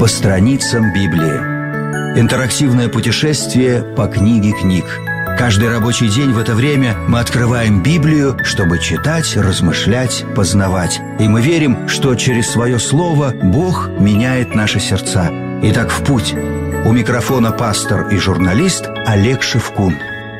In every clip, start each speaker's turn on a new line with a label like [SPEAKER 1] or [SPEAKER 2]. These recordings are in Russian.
[SPEAKER 1] По страницам Библии. Интерактивное путешествие по книге книг. Каждый рабочий день в это время мы открываем Библию, чтобы читать, размышлять, познавать. И мы верим, что через свое слово Бог меняет наши сердца. Итак, в путь. У микрофона пастор и журналист Олег Шевкун.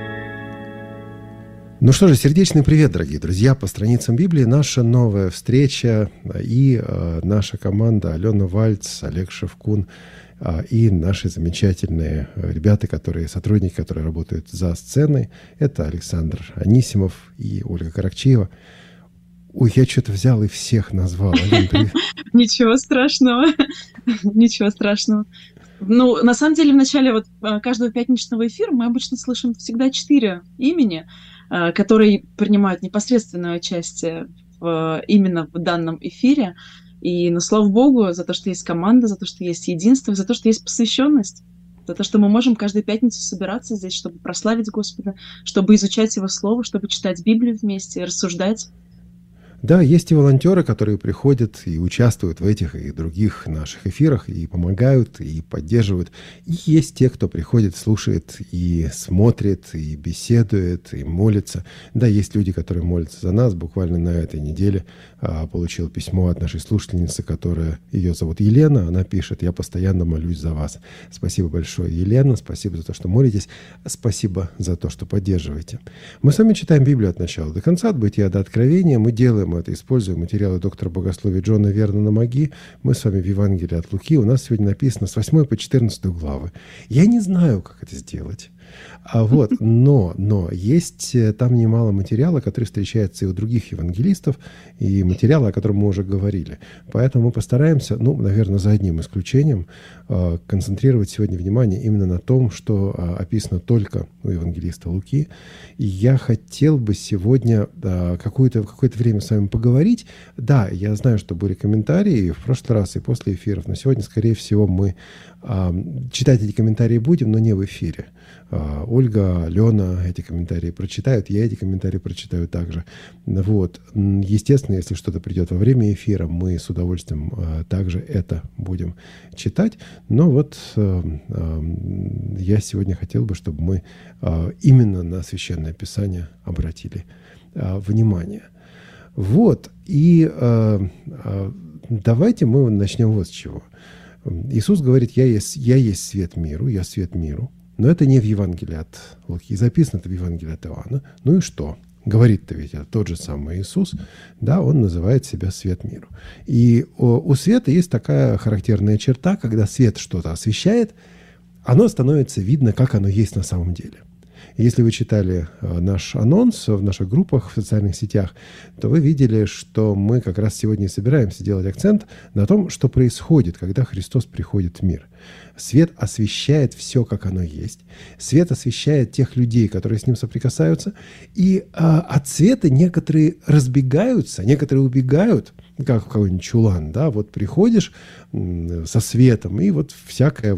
[SPEAKER 2] Ну что же, сердечный привет, дорогие друзья. По страницам Библии наша новая встреча и наша команда Алена Вальц, Олег Шевкун и наши замечательные ребята, сотрудники, которые работают за сценой. Это Александр Анисимов и Ольга Каракчиева. Ой, я что-то взял и всех назвал.
[SPEAKER 3] Ничего страшного. Ничего страшного. Ну, на самом деле, в начале каждого пятничного эфира мы обычно слышим всегда 4 имени, которые принимают непосредственное участие именно в данном эфире. И, слава Богу, за то, что есть команда, за то, что есть единство, за то, что есть посвященность, за то, что мы можем каждую пятницу собираться здесь, чтобы прославить Господа, чтобы изучать Его Слово, чтобы читать Библию вместе, рассуждать.
[SPEAKER 2] Да, есть и волонтеры, которые приходят и участвуют в этих и других наших эфирах, и помогают, и поддерживают. И есть те, кто приходит, слушает, и смотрит, и беседует, и молится. Да, есть люди, которые молятся за нас. Буквально на этой неделе получил письмо от нашей слушательницы, ее зовут Елена. Она пишет: «Я постоянно молюсь за вас». Спасибо большое, Елена. Спасибо за то, что молитесь. Спасибо за то, что поддерживаете. Мы с вами читаем Библию от начала до конца, от Бытия до Откровения. Мы делаем это, используя материалы доктора богословия Джона Вернона Маги. Мы с вами в Евангелии от Луки. У нас сегодня написано с 8 по 14 главы. Я не знаю, как это сделать. Но есть там немало материала, который встречается и у других евангелистов, и материала, о котором мы уже говорили. Поэтому мы постараемся, наверное, за одним исключением, концентрировать сегодня внимание именно на том, что описано только у евангелиста Луки. И я хотел бы сегодня какое-то время с вами поговорить. Да, я знаю, что были комментарии в прошлый раз и после эфиров, но сегодня, скорее всего, мы читать эти комментарии будем, но не в эфире. Ольга, Алена эти комментарии прочитают, я эти комментарии прочитаю также. Естественно, если что-то придет во время эфира, мы с удовольствием также это будем читать. Но я сегодня хотел бы, чтобы мы именно на Священное Писание обратили внимание. И давайте мы начнем вот с чего. Иисус говорит: «Я есть свет миру, я свет миру». Но это не в Евангелии от Луки. Записано это в Евангелии от Иоанна. Ну и что? Говорит-то ведь это тот же самый Иисус. Да, он называет себя свет миру. И у света есть такая характерная черта, когда свет что-то освещает, оно становится видно, как оно есть на самом деле. Если вы читали наш анонс в наших группах в социальных сетях, то вы видели, что мы как раз сегодня и собираемся делать акцент на том, что происходит, когда Христос приходит в мир. Свет освещает все, как оно есть. Свет освещает тех людей, которые с ним соприкасаются. И от света некоторые разбегаются, некоторые убегают, как в какой-нибудь чулан. Да? Приходишь со светом, и всякое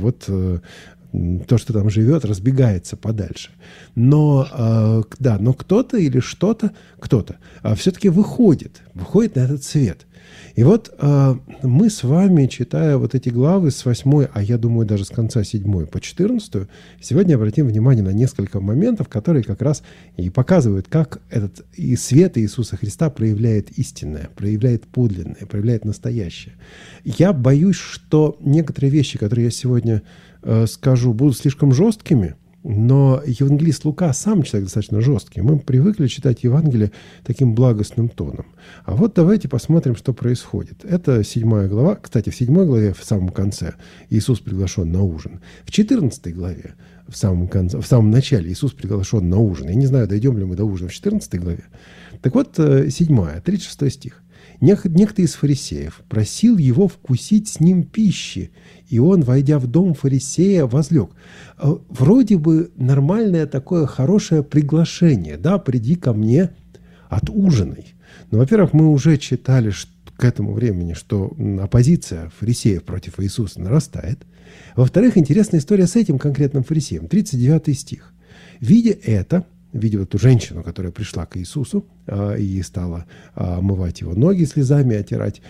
[SPEAKER 2] то, что там живет, разбегается подальше. Но кто-то или что-то, все-таки выходит на этот свет. И мы с вами, читая эти главы с 8, а я думаю, даже с конца 7 по 14, сегодня обратим внимание на несколько моментов, которые как раз и показывают, как этот и свет Иисуса Христа проявляет истинное, проявляет подлинное, проявляет настоящее. Я боюсь, что некоторые вещи, которые я сегодня скажу, будут слишком жесткими, но евангелист Лука сам человек достаточно жесткий. Мы привыкли читать Евангелие таким благостным тоном. А давайте посмотрим, что происходит. Это 7 глава. Кстати, в 7 главе, в самом конце, Иисус приглашен на ужин. В 14 главе, в самом начале, Иисус приглашен на ужин. Я не знаю, дойдем ли мы до ужина в 14 главе. Так 7, 36 стих. Некто из фарисеев просил его вкусить с ним пищи, и он, войдя в дом фарисея, возлег. Вроде бы нормальное такое хорошее приглашение. Да, приди ко мне, отужинай. Но, во-первых, мы уже читали к этому времени, что оппозиция фарисеев против Иисуса нарастает. Во-вторых, интересная история с этим конкретным фарисеем. 39 стих. «Видя это, видел эту женщину, которая пришла к Иисусу и стала омывать его ноги слезами, отирать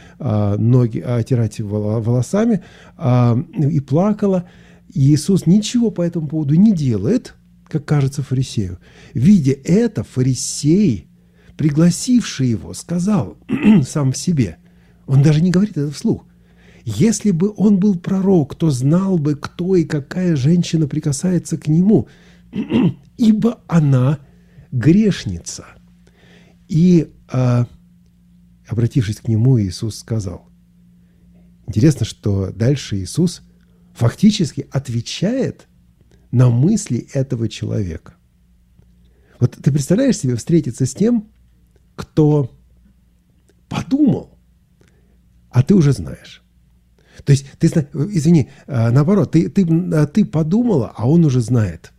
[SPEAKER 2] волосами, и плакала. И Иисус ничего по этому поводу не делает, как кажется фарисею. Видя это, фарисей, пригласивший его, сказал сам в себе, он даже не говорит это вслух, если бы он был пророк, то знал бы, кто и какая женщина прикасается к нему, ибо она грешница. И, обратившись к нему, Иисус сказал. Интересно, что дальше Иисус фактически отвечает на мысли этого человека. Вот ты представляешь себе встретиться с тем, кто подумал, а ты уже знаешь. То есть, наоборот, ты подумала, а он уже знает.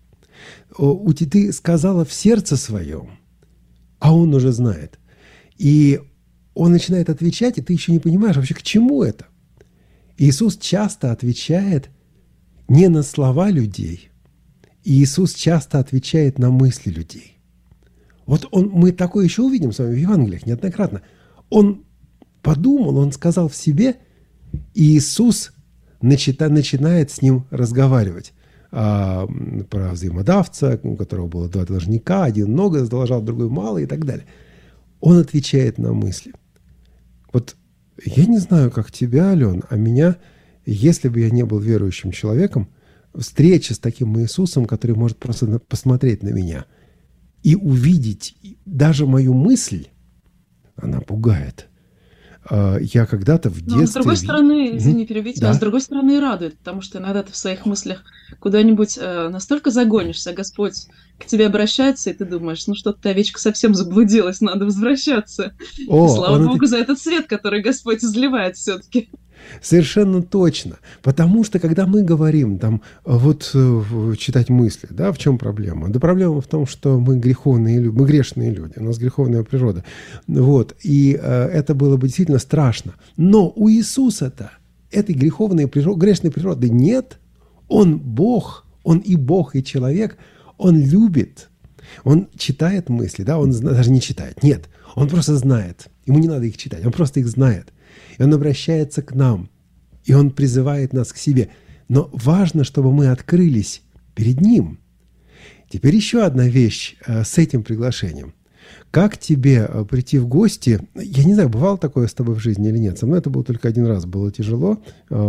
[SPEAKER 2] Ты сказала в сердце своем, а он уже знает. И он начинает отвечать, и ты еще не понимаешь вообще, к чему это. Иисус часто отвечает не на слова людей, Иисус часто отвечает на мысли людей. Вот мы такое еще увидим с вами в Евангелиях неоднократно. Он подумал, он сказал в себе, и Иисус начинает с ним разговаривать про взаимодавца, у которого было 2 должника, один много задолжал, другой мало и так далее. Он отвечает на мысли. Вот я не знаю, как тебя, Ален, а меня, если бы я не был верующим человеком, встреча с таким Иисусом, который может просто посмотреть на меня и увидеть даже мою мысль, она пугает. Я когда-то в детстве...
[SPEAKER 3] Но с другой стороны, извини, перебить,
[SPEAKER 2] да.
[SPEAKER 3] А с другой стороны и радует, потому что иногда ты в своих мыслях куда-нибудь настолько загонишься, Господь к тебе обращается, и ты думаешь, ну что-то овечка совсем заблудилась, надо возвращаться. И слава Богу за этот свет, который Господь изливает все-таки.
[SPEAKER 2] Совершенно точно. Потому что, когда мы говорим, читать мысли, да, в чем проблема? Да проблема в том, что мы греховные люди, мы грешные люди, у нас греховная природа. Вот. И это было бы действительно страшно. Но у Иисуса-то этой греховной грешной природы нет. Он Бог, Он и Бог, и человек. Он любит. Он читает мысли, да, он даже не читает. Нет, он просто знает. Ему не надо их читать, он просто их знает. И он обращается к нам, и он призывает нас к себе. Но важно, чтобы мы открылись перед ним. Теперь еще одна вещь с этим приглашением. Как тебе прийти в гости? Я не знаю, бывало такое с тобой в жизни или нет. Со мной это было только один раз, было тяжело.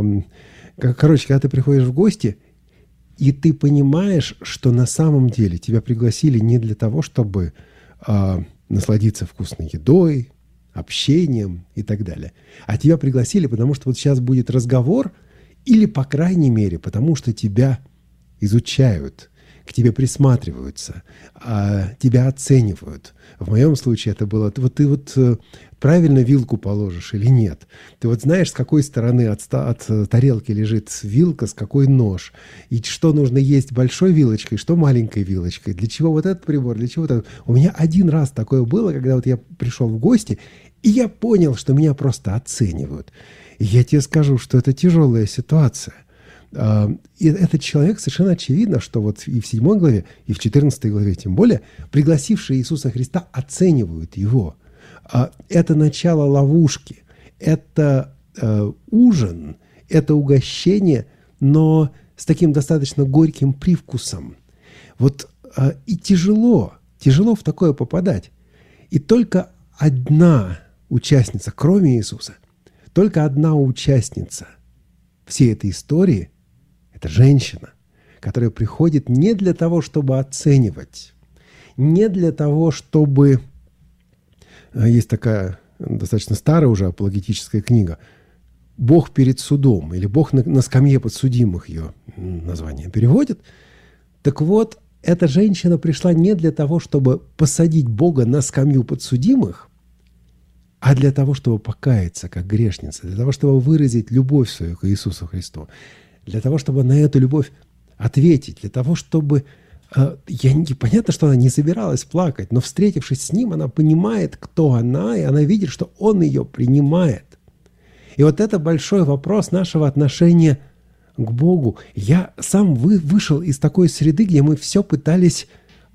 [SPEAKER 2] Короче, когда ты приходишь в гости, и ты понимаешь, что на самом деле тебя пригласили не для того, чтобы насладиться вкусной едой, общением и так далее. А тебя пригласили, потому что вот сейчас будет разговор, или, по крайней мере, потому что тебя изучают, к тебе присматриваются, тебя оценивают. В моем случае это было, вот ты правильно вилку положишь или нет. Ты вот знаешь, с какой стороны от тарелки лежит вилка, с какой нож. И что нужно есть большой вилочкой, что маленькой вилочкой. Для чего вот этот прибор, для чего это. У меня один раз такое было, когда вот я пришел в гости, и я понял, что меня просто оценивают. И я тебе скажу, что это тяжелая ситуация. И этот человек совершенно очевидно, что вот и в 7 главе, и в 14 главе тем более, пригласившие Иисуса Христа оценивают его. Это начало ловушки, это ужин, это угощение, но с таким достаточно горьким привкусом. Вот и тяжело в такое попадать. И только одна участница, кроме Иисуса, только одна участница всей этой истории – это женщина, которая приходит не для того, чтобы оценивать, не для того, чтобы... Есть такая достаточно старая уже апологетическая книга «Бог перед судом» или «Бог на скамье подсудимых» ее название переводит. Так вот, эта женщина пришла не для того, чтобы посадить Бога на скамью подсудимых, а для того, чтобы покаяться как грешница, для того, чтобы выразить любовь свою к Иисусу Христу, для того, чтобы на эту любовь ответить, для того, чтобы... Понятно, что она не собиралась плакать, но, встретившись с ним, она понимает, кто она, и она видит, что он ее принимает. И вот это большой вопрос нашего отношения к Богу. Я сам вышел из такой среды, где мы все пытались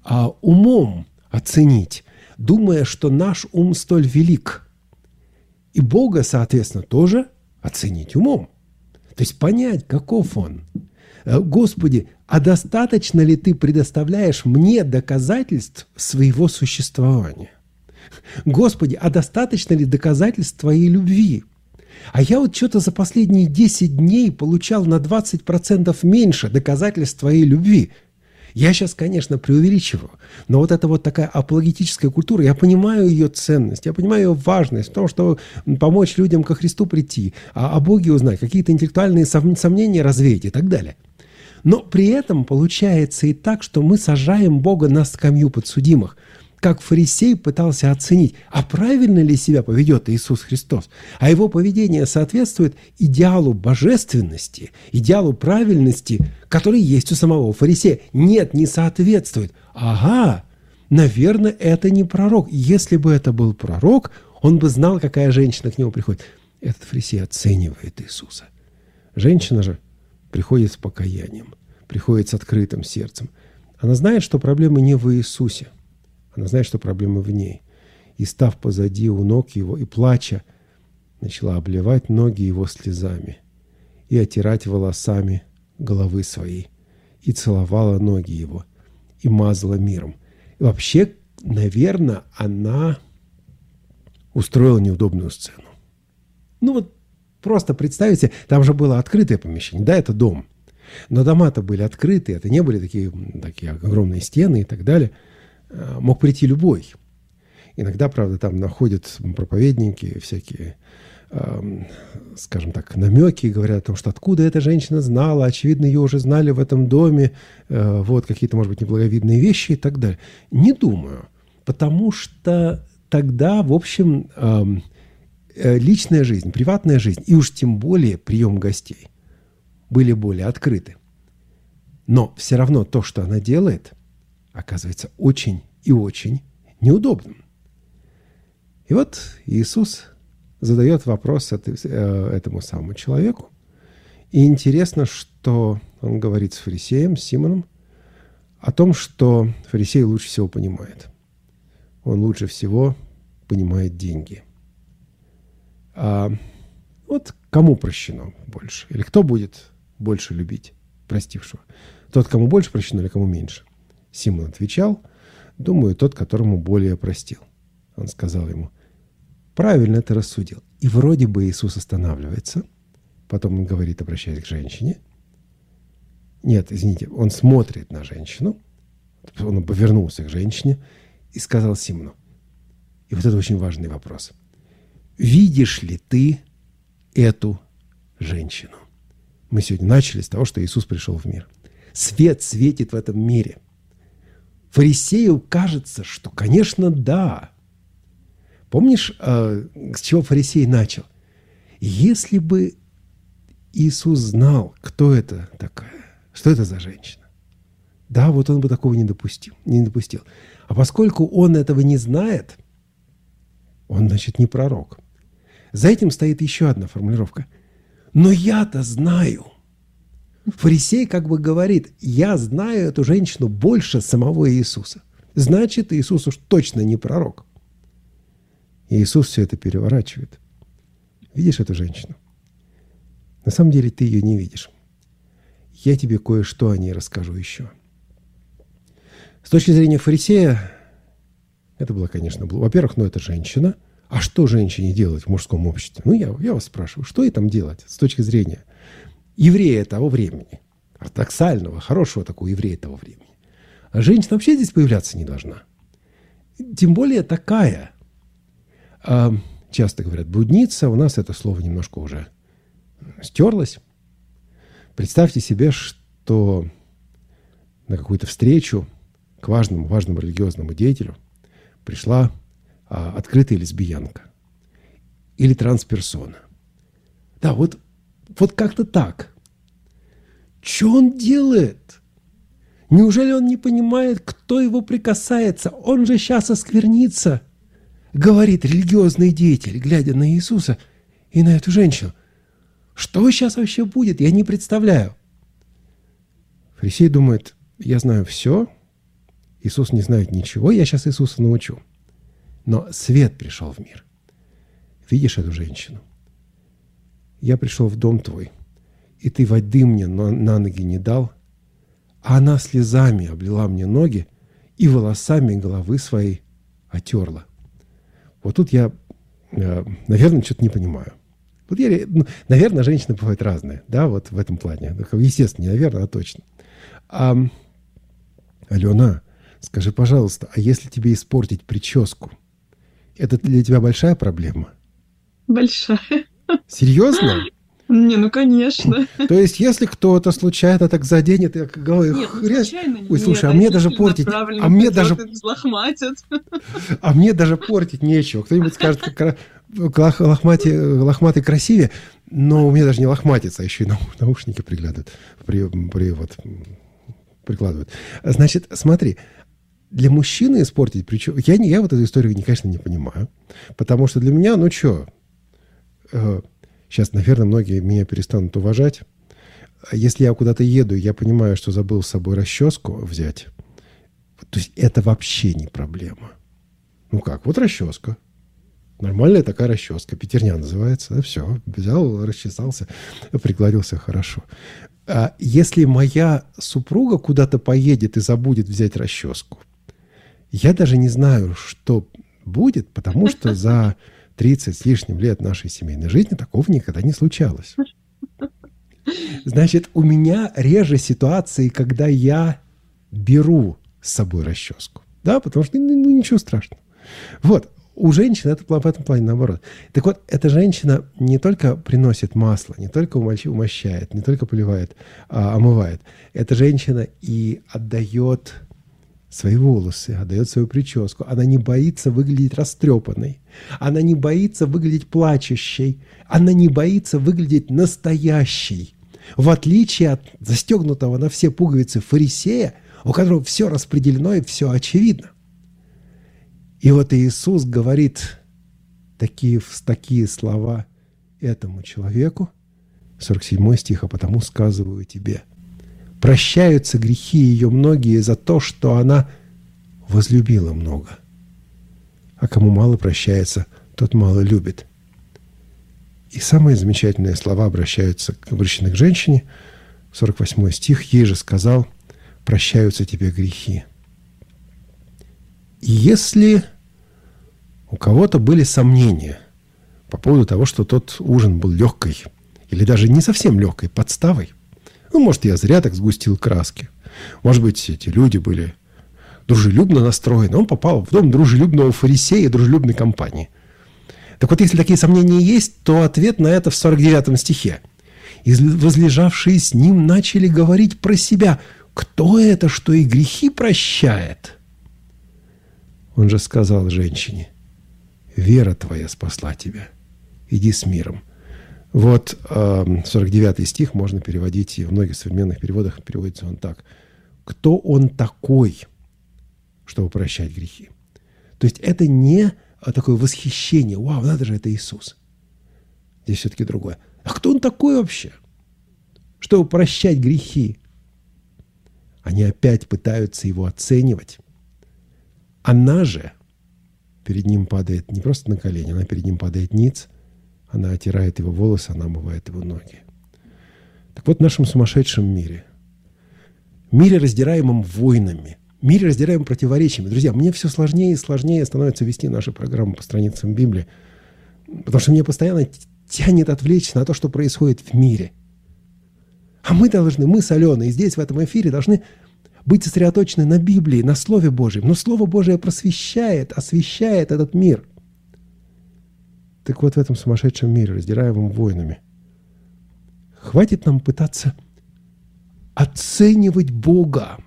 [SPEAKER 2] умом оценить, думая, что наш ум столь велик. И Бога, соответственно, тоже оценить умом. То есть понять, каков Он. Господи, а достаточно ли Ты предоставляешь мне доказательств своего существования? Господи, а достаточно ли доказательств Твоей любви? А я вот что-то за последние 10 дней получал на 20% меньше доказательств Твоей любви. Я сейчас, конечно, преувеличиваю, но вот эта вот такая апологетическая культура, я понимаю ее ценность, я понимаю ее важность в том, что помочь людям ко Христу прийти, о Боге узнать, какие-то интеллектуальные сомнения развеять и так далее. Но при этом получается и так, что мы сажаем Бога на скамью подсудимых, как фарисей пытался оценить, а правильно ли себя поведет Иисус Христос. А его поведение соответствует идеалу божественности, идеалу правильности, который есть у самого фарисея. Нет, не соответствует. Ага, наверное, это не пророк. Если бы это был пророк, он бы знал, какая женщина к нему приходит. Этот фарисей оценивает Иисуса. Женщина же приходит с покаянием, приходит с открытым сердцем. Она знает, что проблема не в Иисусе. Она знает, что проблема в ней. И, став позади у ног его и плача, начала обливать ноги его слезами и отирать волосами головы своей. И целовала ноги его, и мазала миром. И вообще, наверное, она устроила неудобную сцену. Ну вот просто представьте, там же было открытое помещение. Да, это дом. Но дома-то были открыты, это не были такие огромные стены и так далее. Мог прийти любой. Иногда, правда, там находят проповедники всякие, скажем так, намеки, говорят о том, что откуда эта женщина знала, очевидно, ее уже знали в этом доме, вот какие-то, может быть, неблаговидные вещи и так далее. Не думаю, потому что тогда, в общем, личная жизнь, приватная жизнь, и уж тем более прием гостей были более открыты. Но все равно то, что она делает, оказывается очень и очень неудобным. И вот Иисус задает вопрос этому самому человеку. И интересно, что он говорит с фарисеем, с Симоном, о том, что фарисей лучше всего понимает. Он лучше всего понимает деньги. А вот кому прощено больше? Или кто будет больше любить простившего? Тот, кому больше прощено, или кому меньше? Симон отвечал: думаю, тот, которому более простил. Он сказал ему: правильно ты рассудил. И вроде бы Иисус останавливается. Потом он говорит, обращаясь к женщине. Нет, извините, он смотрит на женщину. Он повернулся к женщине и сказал Симону. И вот это очень важный вопрос. Видишь ли ты эту женщину? Мы сегодня начали с того, что Иисус пришел в мир. Свет светит в этом мире. Фарисею кажется, что, конечно, да. Помнишь, с чего фарисей начал? Если бы Иисус знал, кто это такая, что это за женщина, да, вот он бы такого не допустил. А поскольку он этого не знает, он, значит, не пророк. За этим стоит еще одна формулировка. Но я-то знаю. Фарисей как бы говорит: я знаю эту женщину больше самого Иисуса. Значит, Иисус уж точно не пророк. И Иисус все это переворачивает. Видишь эту женщину? На самом деле ты ее не видишь. Я тебе кое-что о ней расскажу еще. С точки зрения фарисея, это было, конечно, во-первых, это женщина. А что женщине делать в мужском обществе? Я вас спрашиваю, что ей там делать с точки зрения еврея того времени, ортодоксального, хорошего такого еврея того времени? А женщина вообще здесь появляться не должна. Тем более такая. Часто говорят блудница, у нас это слово немножко уже стерлось. Представьте себе, что на какую-то встречу к важному религиозному деятелю пришла открытая лесбиянка или трансперсона. Да, вот как-то так. Что он делает? Неужели он не понимает, кто его прикасается? Он же сейчас осквернится, говорит религиозный деятель, глядя на Иисуса и на эту женщину. Что сейчас вообще будет? Я не представляю. Фарисей думает: я знаю все, Иисус не знает ничего, я сейчас Иисуса научу. Но свет пришел в мир. Видишь эту женщину? Я пришел в дом твой, и ты воды мне на ноги не дал, а она слезами облила мне ноги и волосами головы своей отерла. Вот тут я, наверное, что-то не понимаю. Вот я, наверное, женщины бывают разные, да, вот в этом плане. Естественно, не наверное, а точно. Алена, скажи, пожалуйста, а если тебе испортить прическу, это для тебя большая проблема?
[SPEAKER 3] Большая.
[SPEAKER 2] Серьезно?
[SPEAKER 3] Не, ну конечно.
[SPEAKER 2] То есть, если кто-то случайно так заденет, я говорю,
[SPEAKER 3] нет, ну, случайно
[SPEAKER 2] ой, слушай, а мне даже портить, а мне даже портить нечего. Кто-нибудь скажет, как лохматый красивее, но у меня даже не лохматится, а еще и наушники прикладывают. Значит, смотри, для мужчины испортить прическу, я вот эту историю, конечно, не понимаю, потому что для меня, ну что, сейчас, наверное, многие меня перестанут уважать. Если я куда-то еду, я понимаю, что забыл с собой расческу взять, то есть это вообще не проблема. Ну как, вот расческа. Нормальная такая расческа. Пятерня называется. Да, все, взял, расчесался, пригладился хорошо. А если моя супруга куда-то поедет и забудет взять расческу, я даже не знаю, что будет, потому что за 30 с лишним лет нашей семейной жизни такого никогда не случалось. Значит, у меня реже ситуации, когда я беру с собой расческу. Да, потому что ничего страшного. Вот. У женщин это в этом плане наоборот. Так вот, эта женщина не только приносит масло, не только умощает, не только поливает, омывает. Эта женщина и отдает свои волосы, отдает свою прическу. Она не боится выглядеть растрепанной. Она не боится выглядеть плачущей. Она не боится выглядеть настоящей. В отличие от застегнутого на все пуговицы фарисея, у которого все распределено и все очевидно. И вот Иисус говорит такие слова этому человеку, 47 стих, а потому сказываю тебе. Прощаются грехи ее многие за то, что она возлюбила много. А кому мало прощается, тот мало любит. И самые замечательные слова обращены к женщине. 48 стих. Ей же сказал, прощаются тебе грехи. И если у кого-то были сомнения по поводу того, что тот ужин был легкой или даже не совсем легкой подставой, ну, может, я зря так сгустил краски. Может быть, эти люди были дружелюбно настроены. Он попал в дом дружелюбного фарисея, дружелюбной компании. Так вот, если такие сомнения есть, то ответ на это в 49 стихе. «И возлежавшие с ним начали говорить про себя, кто это, что и грехи прощает?» Он же сказал женщине, «Вера твоя спасла тебя, иди с миром». Вот 49 стих можно переводить, и в многих современных переводах переводится он так. Кто он такой, чтобы прощать грехи? То есть это не такое восхищение, вау, надо же, это Иисус. Здесь все-таки другое. А кто он такой вообще, чтобы прощать грехи? Они опять пытаются его оценивать. Она же перед ним падает не просто на колени, она перед ним падает ниц, она отирает его волосы, она омывает его ноги. Так вот, в нашем сумасшедшем мире, раздираемом войнами, мире, раздираемом противоречиями, друзья, мне все сложнее и сложнее становится вести наши программы по страницам Библии, потому что мне постоянно тянет отвлечься на то, что происходит в мире. А мы с Аленой, здесь, в этом эфире, должны быть сосредоточены на Библии, на Слове Божьем. Но Слово Божие просвещает, освещает этот мир. Так вот, в этом сумасшедшем мире, раздираемом войнами, хватит нам пытаться оценивать Бога,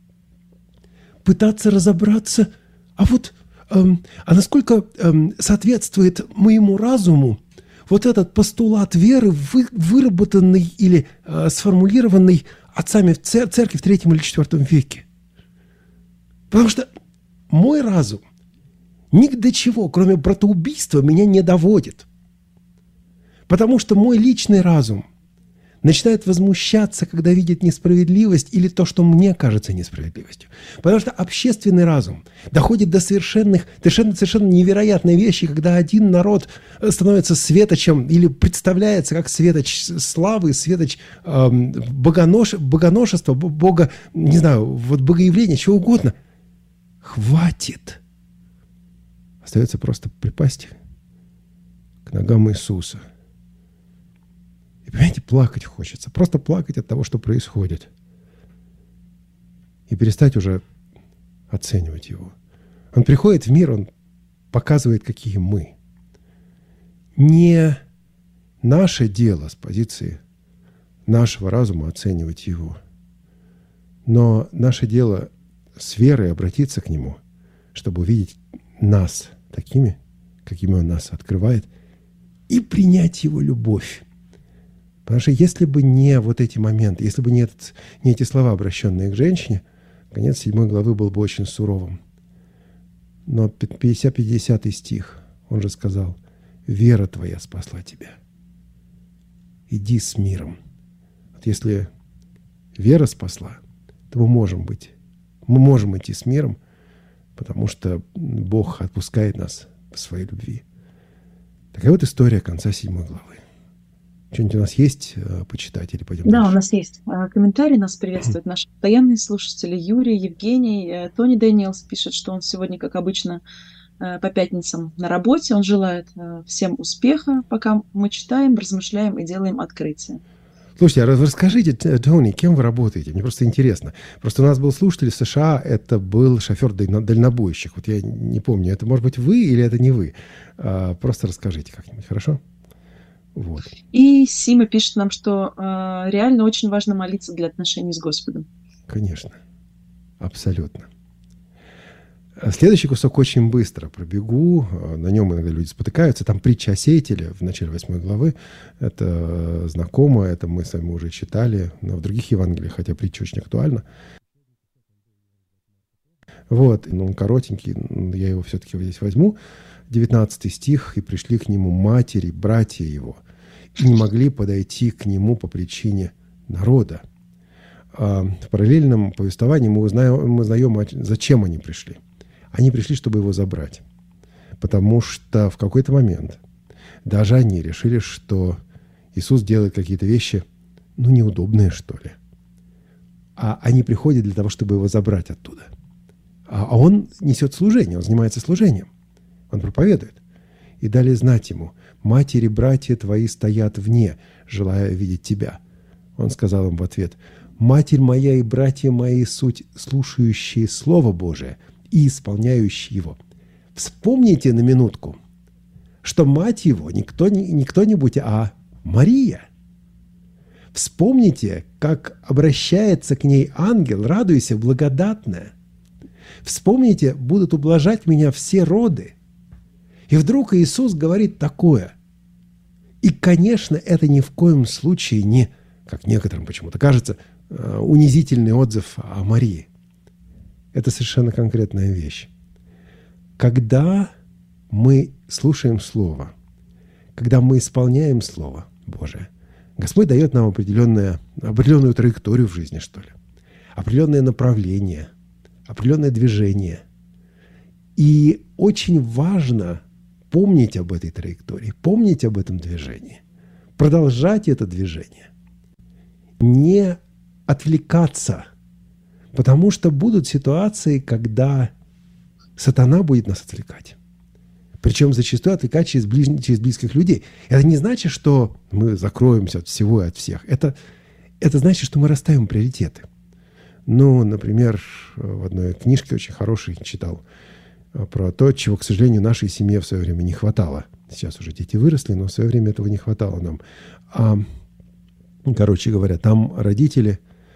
[SPEAKER 2] пытаться разобраться, а насколько соответствует моему разуму вот этот постулат веры, выработанный или сформулированный отцами в церкви в 3 или 4 веке. Потому что мой разум ни до чего, кроме братоубийства, меня не доводит. Потому что мой личный разум начинают возмущаться, когда видят несправедливость или то, что мне кажется несправедливостью. Потому что общественный разум доходит до совершенно невероятной вещи, когда один народ становится светочем или представляется как светоч славы, светоч богоношества, богоявления, чего угодно. Хватит. Остается просто припасть к ногам Иисуса. И, понимаете, плакать хочется. Просто плакать от того, что происходит. И перестать уже оценивать его. Он приходит в мир, он показывает, какие мы. Не наше дело с позиции нашего разума оценивать его. Но наше дело с верой обратиться к нему, чтобы увидеть нас такими, какими он нас открывает, и принять его любовь. Потому что если бы не вот эти моменты, если бы не эти слова, обращенные к женщине, конец 7 главы был бы очень суровым. Но 50 стих, он же сказал: «Вера твоя спасла тебя. Иди с миром». Вот если вера спасла, то мы можем идти с миром, потому что Бог отпускает нас в своей любви. Такая вот история конца 7 главы. Что-нибудь у нас есть почитать или пойдем дальше?
[SPEAKER 3] Да, у нас есть комментарий, нас приветствуют наши постоянные слушатели Юрий, Евгений. Тони Дэниелс пишет, что он сегодня, как обычно, по пятницам на работе. Он желает всем успеха, пока мы читаем, размышляем и делаем открытия.
[SPEAKER 2] Слушайте, а расскажите, Тони, кем вы работаете? Мне просто интересно. Просто у нас был слушатель из США, это был шофер дальнобойщик. Вот я не помню, это может быть вы или это не вы. Просто расскажите как-нибудь, хорошо? Вот.
[SPEAKER 3] И Сима пишет нам, что реально очень важно молиться для отношений с Господом.
[SPEAKER 2] Конечно, абсолютно. Следующий кусок очень быстро пробегу. На нем иногда люди спотыкаются. Там притча о сеятеле в начале 8 главы. Это знакомо, это мы с вами уже читали, но в других Евангелиях, хотя притча очень актуальна. Вот, он коротенький, я его все-таки здесь возьму. 19 стих. «И пришли к нему матери, братья его, и не могли подойти к нему по причине народа». В параллельном повествовании мы узнаем, зачем они пришли. Они пришли, чтобы его забрать. Потому что в какой-то момент даже они решили, что Иисус делает какие-то вещи, неудобные, что ли. А они приходят для того, чтобы его забрать оттуда. А он несет служение, он занимается служением. Он проповедует. И дали знать ему: «Матери, братья твои стоят вне, желая видеть тебя». Он сказал им в ответ: «Матерь моя и братья мои суть слушающие Слово Божие и исполняющие его». Вспомните на минутку, что мать его не кто-нибудь, а Мария. Вспомните, как обращается к ней ангел: «Радуйся, благодатная». Вспомните: «Будут ублажать меня все роды». И вдруг Иисус говорит такое. И, конечно, это ни в коем случае не, как некоторым почему-то кажется, унизительный отзыв о Марии. Это совершенно конкретная вещь. Когда мы слушаем Слово, когда мы исполняем Слово Божие, Господь дает нам определенную траекторию в жизни, что ли, определенное направление, определенное движение. И очень важно помнить об этой траектории, помнить об этом движении, продолжать это движение, не отвлекаться, потому что будут ситуации, когда сатана будет нас отвлекать. Причем зачастую отвлекать через близких людей. Это не значит, что мы закроемся от всего и от всех. Это значит, что мы расставим приоритеты. Например, в одной книжке очень хорошей читал про то, чего, к сожалению, нашей семье в свое время не хватало. Сейчас уже дети выросли, но в свое время этого не хватало нам. Короче говоря, там родители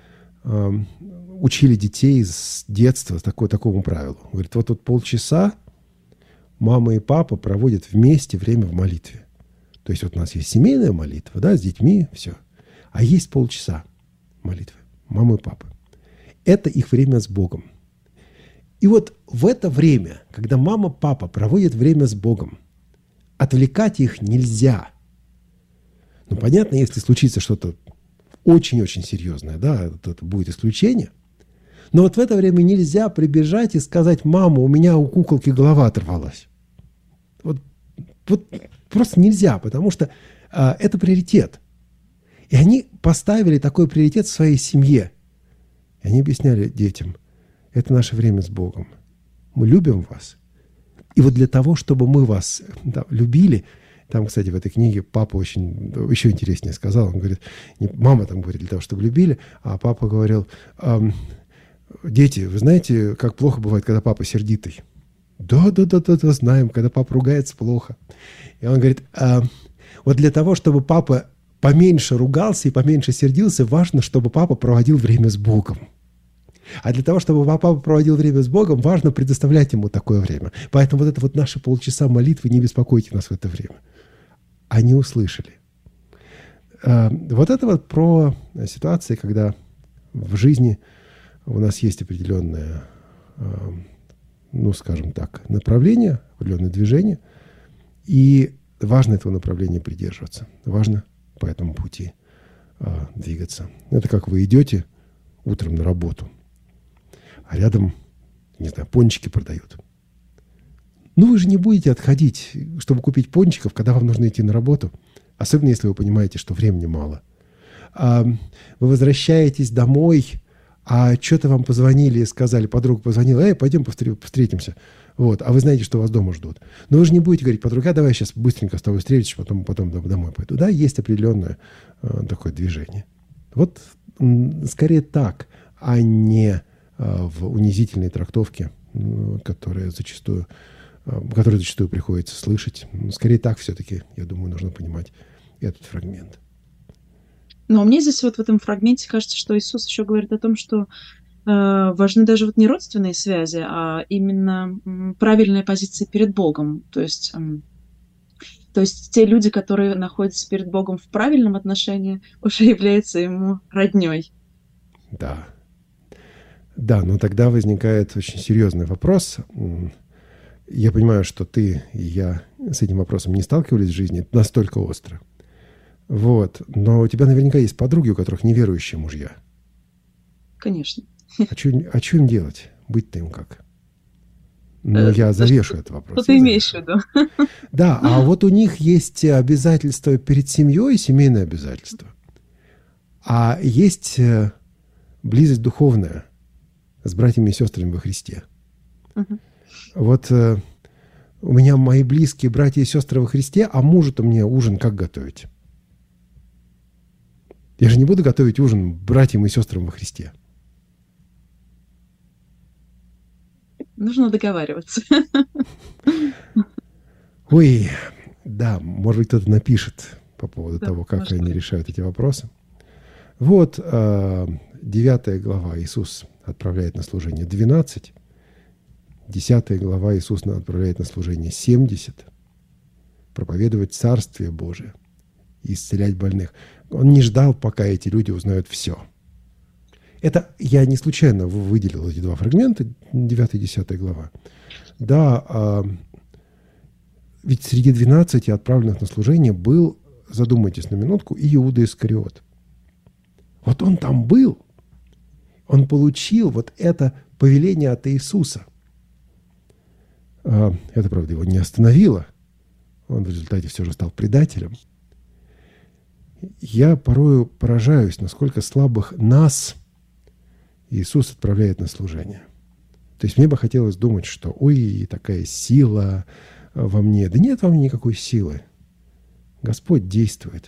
[SPEAKER 2] учили детей с детства такому правилу. Говорит, вот полчаса мама и папа проводят вместе время в молитве. То есть вот у нас есть семейная молитва, да, с детьми, все. А есть полчаса молитвы мамы и папы. Это их время с Богом. И вот в это время, когда мама, папа проводят время с Богом, отвлекать их нельзя. Понятно, если случится что-то очень-очень серьезное, да, это будет исключение. Но вот в это время нельзя прибежать и сказать: мама, у меня у куколки голова оторвалась. Вот просто нельзя, потому что это приоритет. И они поставили такой приоритет в своей семье. И они объясняли детям: это наше время с Богом. Мы любим вас. И вот для того, чтобы мы вас любили, там, кстати, в этой книге папа очень еще интереснее сказал. Он говорит, мама там говорит, для того, чтобы любили, а папа говорил: дети, вы знаете, как плохо бывает, когда папа сердитый? Да, знаем, когда папа ругается, плохо. И он говорит: вот для того, чтобы папа поменьше ругался и поменьше сердился, важно, чтобы папа проводил время с Богом. А для того, чтобы папа проводил время с Богом, важно предоставлять ему такое время. Поэтому вот это вот наши полчаса молитвы, не беспокойте нас в это время. Они услышали. Вот это вот про ситуации, когда в жизни у нас есть определенное, ну, скажем так, направление, определенное движение, и важно этого направления придерживаться. Важно по этому пути двигаться. Это как вы идете утром на работу, а рядом, не знаю, пончики продают. Ну, вы же не будете отходить, чтобы купить пончиков, когда вам нужно идти на работу. Особенно, если вы понимаете, что времени мало. Вы возвращаетесь домой, а что-то вам позвонили и сказали, подруга позвонила: пойдем встретимся. Вот, а вы знаете, что вас дома ждут. Но вы же не будете говорить: подруга, давай я сейчас быстренько с тобой встречусь, потом домой пойду. Да, есть определенное такое движение. Вот скорее так, а не в унизительной трактовке, которую зачастую приходится слышать. Скорее так все-таки, я думаю, нужно понимать этот фрагмент.
[SPEAKER 3] Но мне здесь вот в этом фрагменте кажется, что Иисус еще говорит о том, что важны даже вот не родственные связи, а именно правильная позиция перед Богом. То есть те люди, которые находятся перед Богом в правильном отношении, уже являются ему родней.
[SPEAKER 2] Да. Да, но тогда возникает очень серьезный вопрос. Я понимаю, что ты и я с этим вопросом не сталкивались в жизни. Это настолько остро. Вот. Но у тебя наверняка есть подруги, у которых неверующие мужья.
[SPEAKER 3] Конечно.
[SPEAKER 2] А что им делать? Быть-то им как? Ну, я завешу этот вопрос.
[SPEAKER 3] Что ты имеешь в виду?
[SPEAKER 2] Да, а вот у них есть обязательства перед семьей, семейные обязательства. А есть близость духовная с братьями и сестрами во Христе.
[SPEAKER 3] Uh-huh.
[SPEAKER 2] Вот у меня мои близкие братья и сестры во Христе, а мужу-то мне ужин как готовить? Я же не буду готовить ужин братьям и сестрам во Христе.
[SPEAKER 3] Нужно договариваться.
[SPEAKER 2] Ой, да, может быть, кто-то напишет по поводу того, как они решают эти вопросы. Вот 9 глава Иисус отправляет на служение 12. 10 глава Иисус отправляет на служение 70. Проповедовать Царствие Божие и исцелять больных. Он не ждал, пока эти люди узнают все. Это я не случайно выделил эти два фрагмента, 9 и 10 глава. Да, ведь среди 12 отправленных на служение был, задумайтесь на минутку, и Иуда Искариот. Вот он там был. Он получил вот это повеление от Иисуса. Это, правда, его не остановило. Он в результате все же стал предателем. Я порою поражаюсь, насколько слабых нас Иисус отправляет на служение. То есть мне бы хотелось думать, что ой, такая сила во мне. Да нет во мне никакой силы. Господь действует.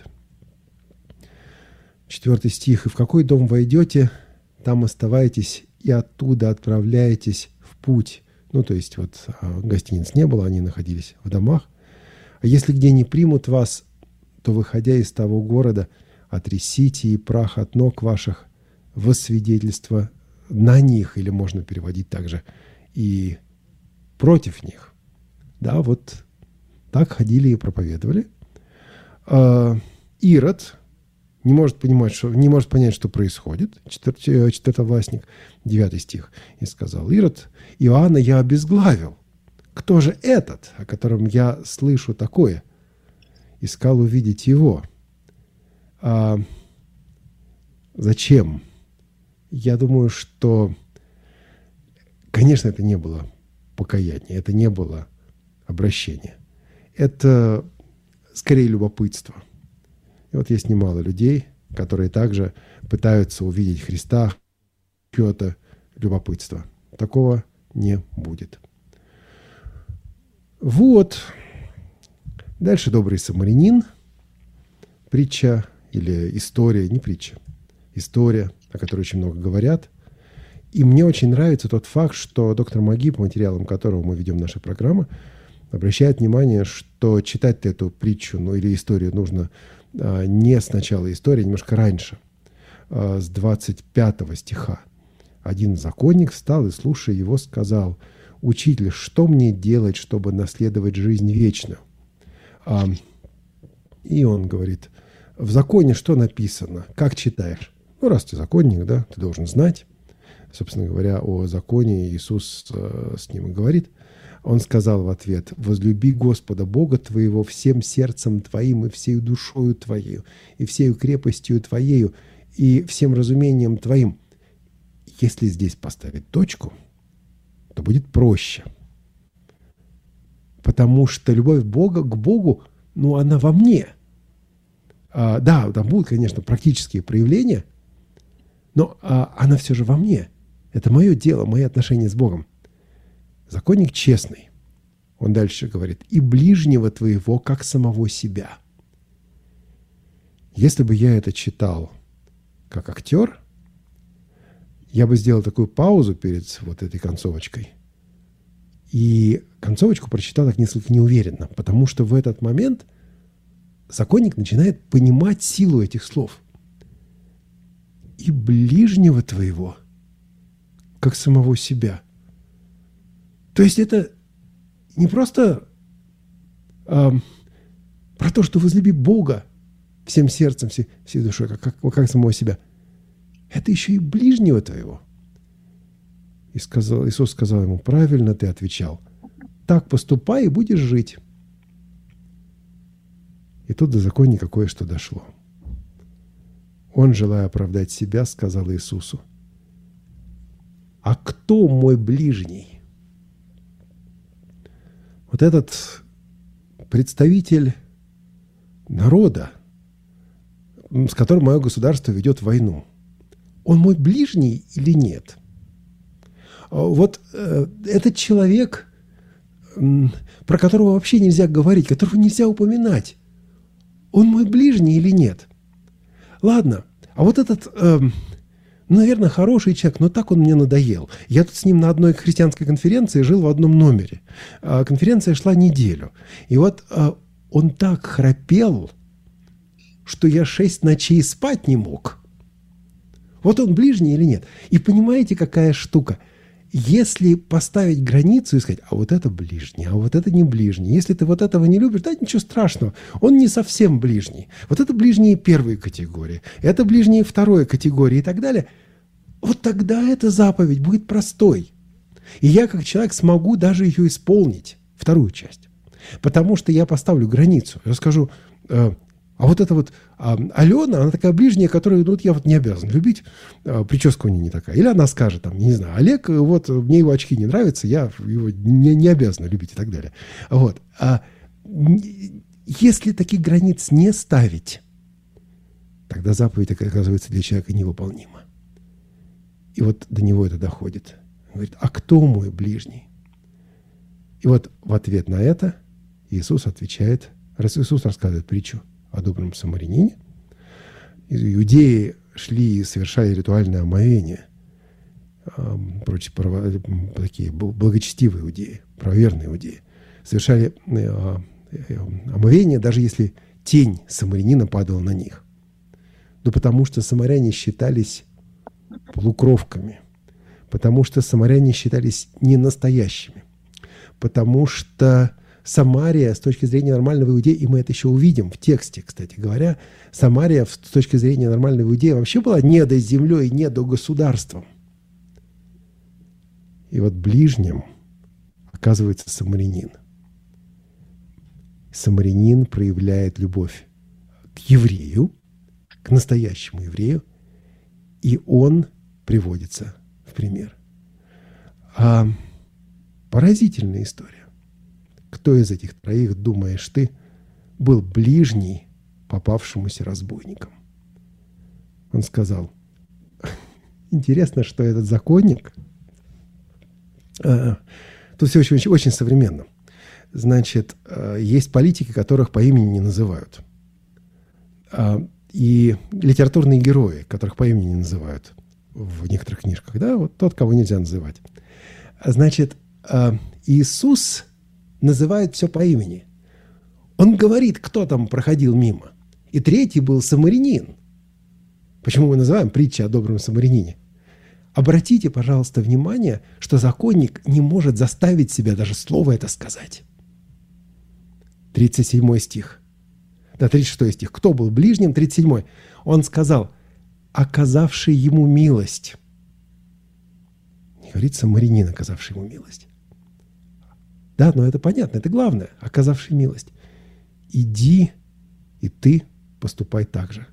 [SPEAKER 2] 4 стих. «И в какой дом войдете, там оставайтесь, и оттуда отправляйтесь в путь». Ну, то есть вот гостиниц не было, они находились в домах. «А если где не примут вас, то, выходя из того города, отрясите и прах от ног ваших во свидетельство на них», или можно переводить также и против них. Да, вот так ходили и проповедовали. Ирод не может понять, что происходит. Четвертовластник, 9 стих. «И сказал Ирод: Иоанна я обезглавил. Кто же этот, о котором я слышу такое? Искал увидеть его». Зачем? Я думаю, что, конечно, это не было покаяние, это не было обращение. Это скорее любопытство. И вот есть немало людей, которые также пытаются увидеть Христа, чье-то любопытство. Такого не будет. Вот. Дальше добрый самарянин. Притча или история, не притча. История, о которой очень много говорят. И мне очень нравится тот факт, что доктор Маги, по материалам которого мы ведем нашу программу, обращает внимание, что читать эту притчу, или историю нужно не с начала истории, а немножко раньше, с 25 стиха. Один законник встал и, слушая его, сказал: «Учитель, что мне делать, чтобы наследовать жизнь вечную?» И он говорит: в законе что написано? Как читаешь? Ну, раз ты законник, да, ты должен знать. Собственно говоря, о законе Иисус с ним и говорит. Он сказал в ответ: «Возлюби Господа Бога твоего всем сердцем твоим и всею душою твоею, и всею крепостью твоею, и всем разумением твоим». Если здесь поставить точку, то будет проще. Потому что любовь Бога к Богу, она во мне. Да, там будут, конечно, практические проявления, но она все же во мне. Это мое дело, мои отношения с Богом. Законник честный. Он дальше говорит: «И ближнего твоего, как самого себя». Если бы я это читал как актер, я бы сделал такую паузу перед вот этой концовочкой. И концовочку прочитал так несколько неуверенно, потому что в этот момент законник начинает понимать силу этих слов. «И ближнего твоего, как самого себя». То есть это не просто про то, что возлюби Бога всем сердцем, всей душой, как самого себя. Это еще и ближнего твоего. И Иисус сказал ему: правильно ты отвечал. Так поступай, и будешь жить. И тут до законника кое-что дошло. Он, желая оправдать себя, сказал Иисусу: «А кто мой ближний?» Вот этот представитель народа, с которым мое государство ведет войну, он мой ближний или нет? Вот этот человек, про которого вообще нельзя говорить, которого нельзя упоминать, он мой ближний или нет? Ладно, а вот этот, наверное, хороший человек, но так он мне надоел. Я тут с ним на одной христианской конференции жил в одном номере. Конференция шла неделю. И вот он так храпел, что я 6 ночей спать не мог. Вот он ближний или нет? И понимаете, какая штука? Если поставить границу и сказать: а вот это ближний, а вот это не ближний. Если ты вот этого не любишь, да, ничего страшного. Он не совсем ближний. Вот это ближние первой категории. Это ближние второй категории и так далее. Вот тогда эта заповедь будет простой. И я, как человек, смогу даже ее исполнить. Вторую часть. Потому что я поставлю границу. Я скажу: а вот эта вот Алена, она такая ближняя, которую я не обязан любить, прическа у нее не такая. Или она скажет, не знаю, Олег, мне его очки не нравятся, я его не обязан любить и так далее. Вот. Если таких границ не ставить, тогда заповедь оказывается для человека невыполнима. И вот до него это доходит. Он говорит: а кто мой ближний? И вот в ответ на это Иисус отвечает, Иисус рассказывает притчу о добром самарянине. Иудеи шли и совершали ритуальное омовение. Такие благочестивые иудеи, правоверные иудеи. Совершали омовение, даже если тень самарянина падала на них. Да потому что самаряне считались полукровками. Потому что самаряне считались ненастоящими. Потому что Самария, с точки зрения нормального иудея, и мы это еще увидим в тексте, кстати говоря, Самария, с точки зрения нормального иудея, вообще была не до землей, не до государством. И вот ближним оказывается самарянин. Самарянин проявляет любовь к еврею, к настоящему еврею, И он приводится в пример. Поразительная история. Кто из этих троих, думаешь ты, был ближний попавшемуся разбойникам? Он сказал: интересно, что этот законник... Тут все очень, очень современно. Значит, есть политики, которых по имени не называют. И литературные герои, которых по имени не называют в некоторых книжках. Да, вот тот, кого нельзя называть. Значит, Иисус называет все по имени. Он говорит, кто там проходил мимо. И третий был самарянин. Почему мы называем притчу о добром самарянине? Обратите, пожалуйста, внимание, что законник не может заставить себя даже слово это сказать. 37 стих. Да, 36 стих. Кто был ближним? 37. Он сказал: оказавший ему милость. Не говорит самарянин, оказавший ему милость. Да, но это понятно, это главное. Оказавший милость. Иди, и ты поступай так же.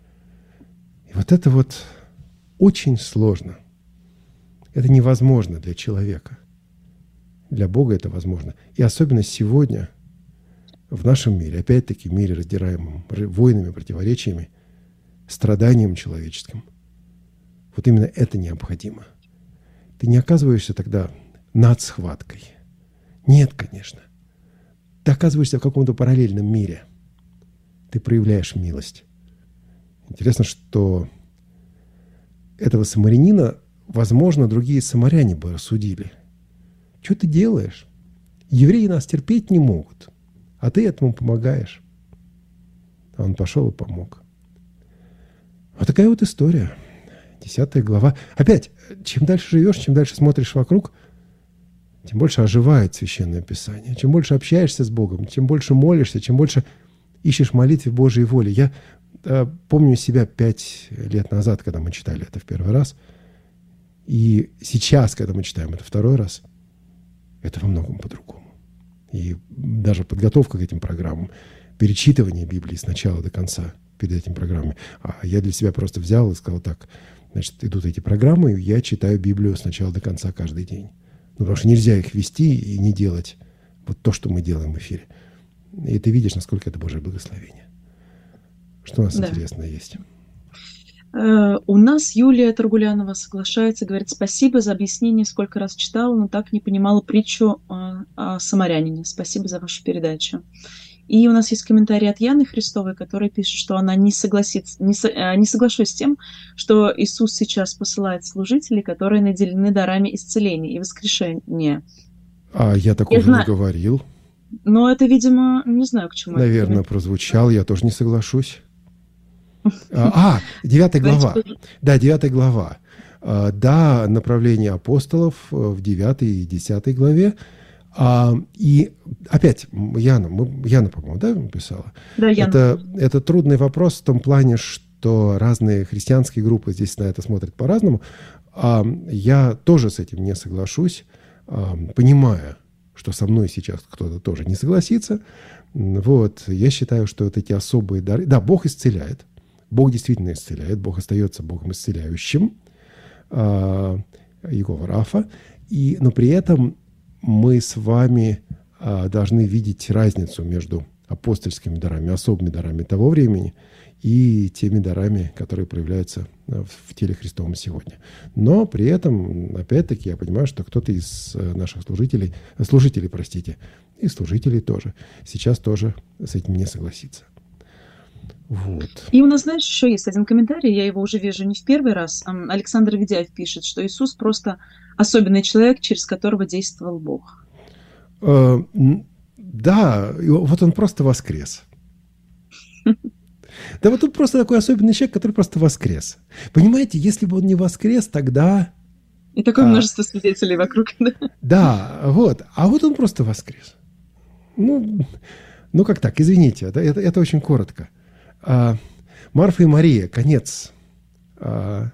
[SPEAKER 2] И вот это вот очень сложно. Это невозможно для человека. Для Бога это возможно. И особенно сегодня, в нашем мире, опять-таки в мире, раздираемом войнами, противоречиями, страданием человеческим, вот именно это необходимо. Ты не оказываешься тогда над схваткой. Нет, конечно. Ты оказываешься в каком-то параллельном мире. Ты проявляешь милость. Интересно, что этого самарянина, возможно, другие самаряне бы осудили. Что ты делаешь? Евреи нас терпеть не могут, а ты этому помогаешь. А он пошел и помог. Вот такая вот история. 10 глава. Опять, чем дальше живешь, чем дальше смотришь вокруг, тем больше оживает Священное Писание. Чем больше общаешься с Богом, чем больше молишься, чем больше ищешь молитвы Божьей воли. Я помню себя 5 лет назад, когда мы читали это в первый раз. И сейчас, когда мы читаем это второй раз, это во многом по-другому. И даже подготовка к этим программам, перечитывание Библии с начала до конца перед этими программами. А я для себя просто взял и сказал так: значит, идут эти программы, и я читаю Библию с начала до конца каждый день. Ну, потому что нельзя их вести и не делать вот то, что мы делаем в эфире. И ты видишь, насколько это Божье благословение. Что у нас интересное есть?
[SPEAKER 3] У нас Юлия Таргулянова соглашается, говорит: спасибо за объяснение, сколько раз читала, но так не понимала притчу о самарянине. Спасибо за вашу передачу. И у нас есть комментарий от Яны Христовой, которая пишет, что она не соглашусь с тем, что Иисус сейчас посылает служителей, которые наделены дарами исцеления и воскрешения.
[SPEAKER 2] А я такого не говорил.
[SPEAKER 3] Но это, видимо, не знаю, к чему.
[SPEAKER 2] Наверное, прозвучал, я тоже не соглашусь. 9 глава. Да, 9 глава. Да, направление апостолов в 9 и 10 главе. И опять, Яна, по-моему, да, писала?
[SPEAKER 3] Да, Яна.
[SPEAKER 2] Это трудный вопрос в том плане, что разные христианские группы здесь на это смотрят по-разному. Я тоже с этим не соглашусь, понимая, что со мной сейчас кто-то тоже не согласится. Вот, я считаю, что вот эти особые дары... Да, Бог исцеляет. Бог действительно исцеляет. Бог остается Богом исцеляющим. Иегова Рафа. Но при этом мы с вами должны видеть разницу между апостольскими дарами, особыми дарами того времени и теми дарами, которые проявляются в теле Христовом сегодня. Но при этом, опять-таки, я понимаю, что кто-то из наших служителей, и служителей тоже, сейчас тоже с этим не согласится. Вот.
[SPEAKER 3] И у нас, знаешь, еще есть один комментарий, я его уже вижу не в первый раз. Александр Ведяев пишет, что Иисус просто особенный человек, через которого действовал Бог.
[SPEAKER 2] Да, вот он просто воскрес. Да вот тут просто такой особенный человек, который просто воскрес. Понимаете, если бы он не воскрес, тогда...
[SPEAKER 3] И такое множество свидетелей вокруг.
[SPEAKER 2] Да, вот. А вот он просто воскрес. Ну как так, извините, это очень коротко. Марфа и Мария, конец у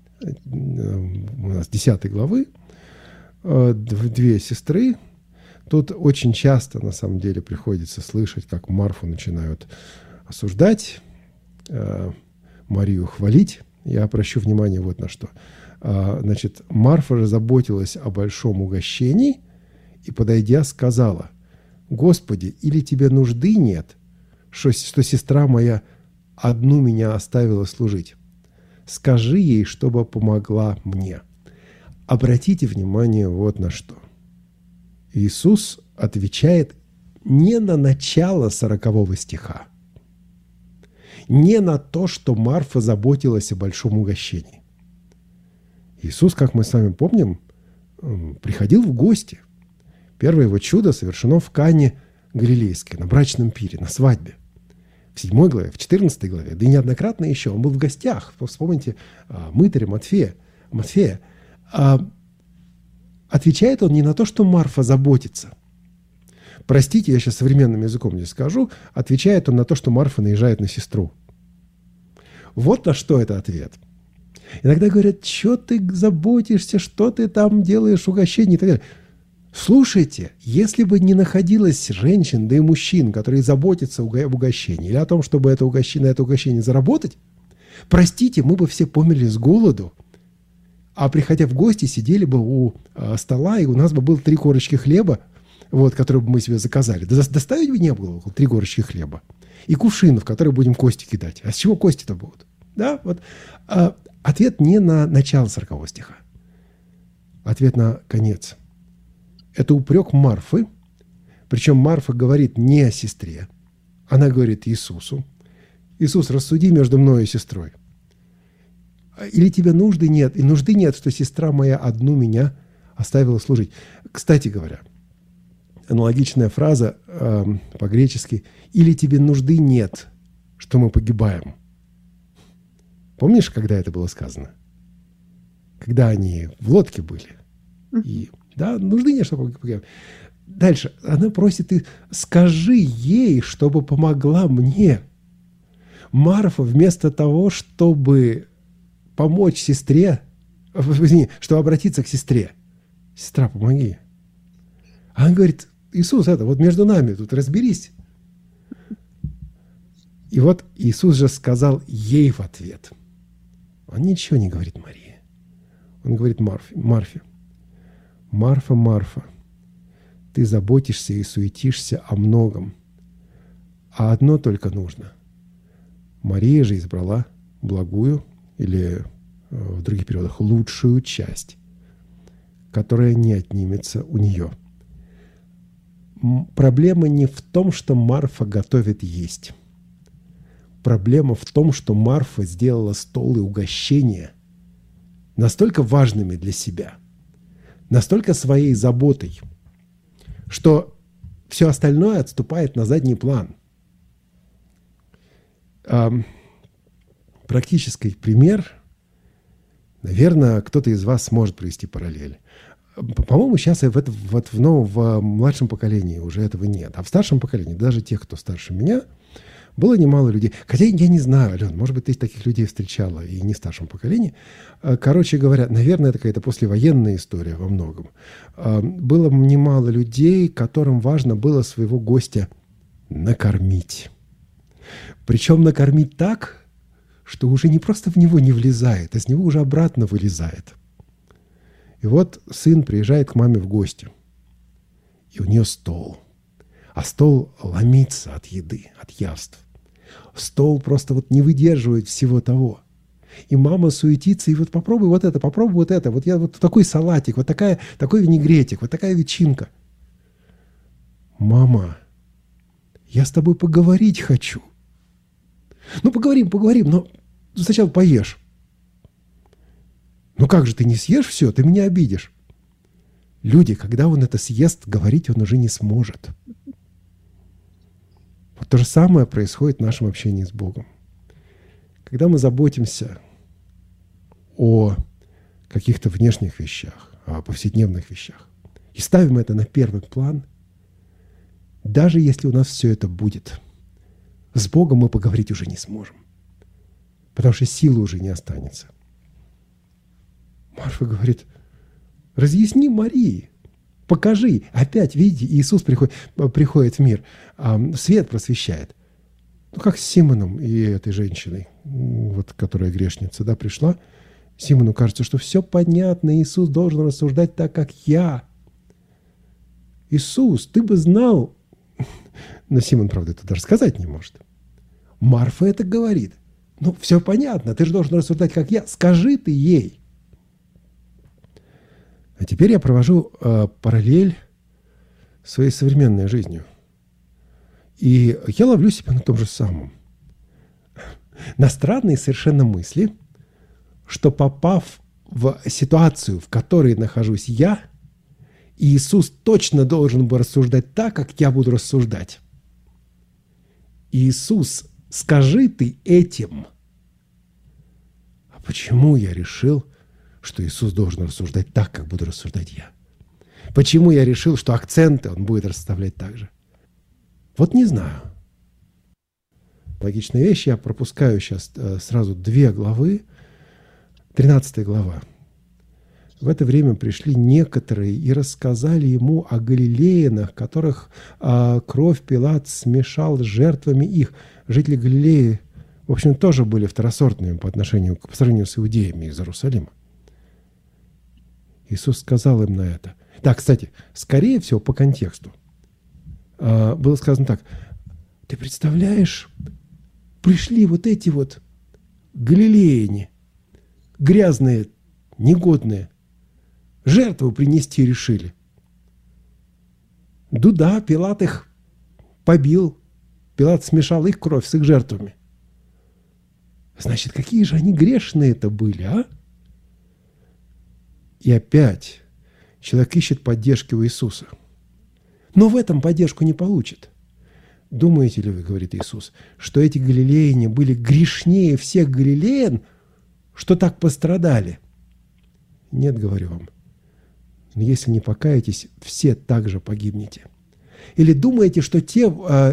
[SPEAKER 2] нас 10 главы, 2 сестры. Тут очень часто, на самом деле, приходится слышать, как Марфу начинают осуждать, Марию хвалить. я обращу внимание вот на что. Значит, Марфа же заботилась о большом угощении и, подойдя, сказала: «Господи, или тебе нужды нет, что сестра моя одну меня оставила служить? Скажи ей, чтобы помогла мне». Обратите внимание вот на что. Иисус отвечает не на начало 40 стиха, не на то, что Марфа заботилась о большом угощении. Иисус, как мы с вами помним, приходил в гости. Первое его чудо совершено в Кане Галилейской, на брачном пире, на свадьбе. В 7 главе, в 14 главе, да и неоднократно еще он был в гостях. Вспомните мытаря Матфея. Отвечает он не на то, что Марфа заботится. Простите, я сейчас современным языком здесь скажу. Отвечает он на то, что Марфа наезжает на сестру. Вот на что это ответ. Иногда говорят: что ты заботишься, что ты там делаешь, угощение и так далее. Слушайте, если бы не находилось женщин, да и мужчин, которые заботятся об угощении или о том, чтобы на это угощение заработать, простите, мы бы все померли с голоду, а приходя в гости, сидели бы у стола, и у нас бы было 3 корочки хлеба, вот, которые бы мы себе заказали. Да доставить бы не было 3 корочки хлеба. И кувшин, в который будем кости кидать. А с чего кости-то будут? Да, вот. Ответ не на начало 40 стиха. Ответ на конец. Это упрек Марфы. Причем Марфа говорит не о сестре. Она говорит Иисусу: «Иисус, рассуди между мной и сестрой. Или тебе нужды нет, и нужды нет, что сестра моя одну меня оставила служить». Кстати говоря, аналогичная фраза по-гречески: «Или тебе нужды нет, что мы погибаем». Помнишь, когда это было сказано? Когда они в лодке были. И, да, нужды нет, что мы погибаем. Дальше. Она просит: «Ты скажи ей, чтобы помогла мне». Марфа вместо того, чтобы помочь сестре, чтобы обратиться к сестре: «Сестра, помоги». Она говорит: «Иисус, это вот между нами тут разберись». И вот Иисус же сказал ей в ответ. Он ничего не говорит Марии. Он говорит Марфе: «Марфа, Марфа, ты заботишься и суетишься о многом, а одно только нужно. Мария же избрала благую, или в других переводах лучшую часть, которая не отнимется у нее». Проблема не в том, что Марфа готовит есть. Проблема в том, что Марфа сделала стол и угощения настолько важными для себя, настолько своей заботой, что все остальное отступает на задний план. Практический пример, наверное, кто-то из вас сможет провести параллель. По-моему, сейчас в младшем поколении уже этого нет. А в старшем поколении, даже тех, кто старше меня, было немало людей. Хотя я не знаю, Ален, может быть, ты таких людей встречала и не в старшем поколении. Короче говоря, наверное, это какая-то послевоенная история во многом. Было немало людей, которым важно было своего гостя накормить. Причем накормить так, что уже не просто в него не влезает, а с него уже обратно вылезает. И вот сын приезжает к маме в гости, и у нее стол. А стол ломится от еды, от явств. Стол просто вот не выдерживает всего того. И мама суетится, и вот попробуй вот это, попробуй вот это. Вот я вот такой салатик, вот такой винегретик, вот такая ветчинка. «Мама, я с тобой поговорить хочу». «Ну, поговорим, но сначала поешь». «Ну как же ты не съешь все, ты меня обидишь». Люди, когда он это съест, говорить он уже не сможет. Вот то же самое происходит в нашем общении с Богом. Когда мы заботимся о каких-то внешних вещах, о повседневных вещах, и ставим это на первый план, даже если у нас все это будет, с Богом мы поговорить уже не сможем, потому что силы уже не останется. Марфа говорит: разъясни Марии, покажи. Опять, видите, Иисус приходит в мир, свет просвещает. как с Симоном и этой женщиной, вот, которая грешница, да, пришла. Симону кажется, что все понятно, Иисус должен рассуждать так, как я. Иисус, ты бы знал. Но Симон, правда, это даже сказать не может. Марфа это говорит. Ну, все понятно, ты же должен рассуждать, как я. Скажи ты ей. А теперь я провожу параллель своей современной жизнью. И я ловлю себя на том же самом. На странные совершенно мысли, что попав в ситуацию, в которой нахожусь я, Иисус точно должен был рассуждать так, как я буду рассуждать. Иисус, скажи ты этим. А почему я решил, что Иисус должен рассуждать так, как буду рассуждать я? Почему я решил, что акценты он будет расставлять так же? Вот не знаю. Логичная вещь. Я пропускаю сейчас сразу 2 главы. 13 глава. В это время пришли некоторые и рассказали ему о галилеянах, которых кровь Пилат смешал с жертвами их. Жители Галилеи, в общем, тоже были второсортными по сравнению с иудеями из Иерусалима. Иисус сказал им на это. Да, кстати, скорее всего, по контексту. Было сказано так: ты представляешь, пришли вот эти вот галилеяне, грязные, негодные, жертву принести решили. Да, Пилат их побил, Пилат смешал их кровь с их жертвами. Значит, какие же они грешные это были, а? И опять человек ищет поддержки у Иисуса. Но в этом поддержку не получит. Думаете ли вы, говорит Иисус, что эти галилеяне были грешнее всех галилеян, что так пострадали? Нет, говорю вам. Но если не покаетесь, все также погибнете. Или думаете, что те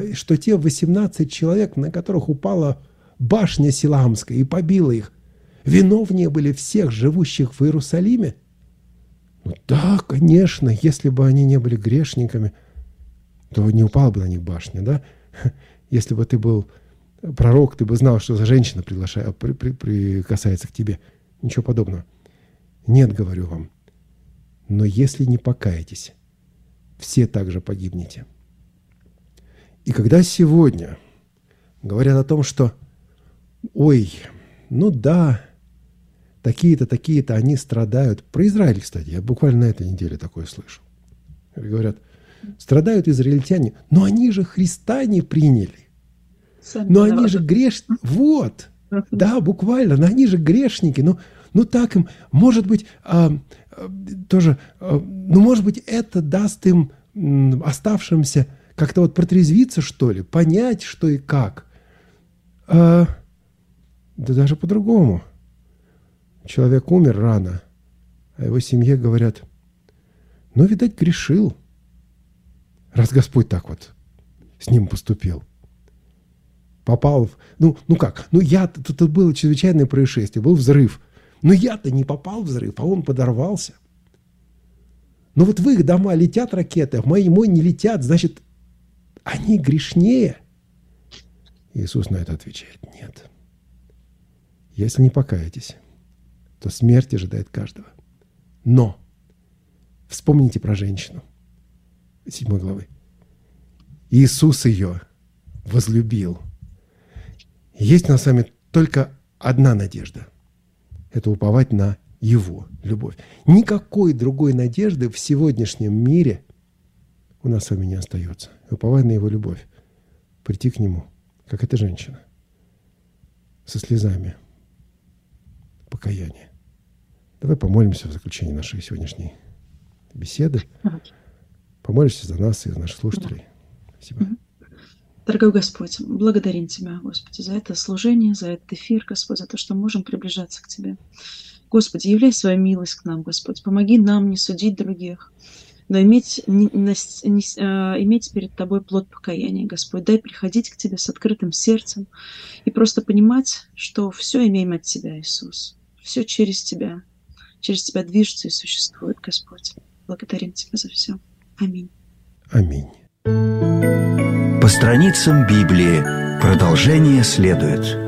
[SPEAKER 2] 18 человек, на которых упала башня Силамская и побила их, виновнее были всех живущих в Иерусалиме? Ну да, конечно, если бы они не были грешниками, то не упала бы на них башня, да? Если бы ты был пророк, ты бы знал, что за женщина прикасается к тебе. Ничего подобного. Нет, говорю вам. Но если не покаетесь, все также погибнете. И когда сегодня говорят о том, что ой, ну да, такие-то, такие-то, они страдают. Про Израиль, кстати, я буквально на этой неделе такое слышу. Говорят, страдают израильтяне, но они же Христа не приняли. Но они же грешники. Вот. Да, буквально, но они же грешники. Ну так им, может быть, тоже, ну может быть, это даст им, оставшимся, как-то вот протрезвиться, что ли, понять, что и как. Да даже по-другому. Человек умер рано, а его семье говорят, ну, видать, грешил, раз Господь так вот с ним поступил. Попал в... Ну как? Ну тут было чрезвычайное происшествие, был взрыв. Но я-то не попал в взрыв, а он подорвался. Но вот в их дома летят ракеты, а в мой не летят, значит, они грешнее. Иисус на это отвечает: нет. Если не покаетесь, то смерть ожидает каждого. Но вспомните про женщину 7 главы. Иисус ее возлюбил. Есть у нас с вами только одна надежда. Это уповать на Его любовь. Никакой другой надежды в сегодняшнем мире у нас с вами не остается. Уповать на Его любовь. Прийти к Нему, как эта женщина, со слезами покаяния. Давай помолимся в заключении нашей сегодняшней беседы. Помолимся за нас и за наших слушателей. Спасибо.
[SPEAKER 3] Дорогой Господь, благодарим Тебя, Господи, за это служение, за этот эфир, Господь, за то, что можем приближаться к Тебе. Господи, являй свою милость к нам, Господь. Помоги нам не судить других, но иметь перед Тобой плод покаяния, Господь. Дай приходить к Тебе с открытым сердцем и просто понимать, что все имеем от Тебя, Иисус. Все через Тебя движется и существует, Господь. Благодарим Тебя за все. Аминь.
[SPEAKER 2] Аминь.
[SPEAKER 1] По страницам Библии. Продолжение следует.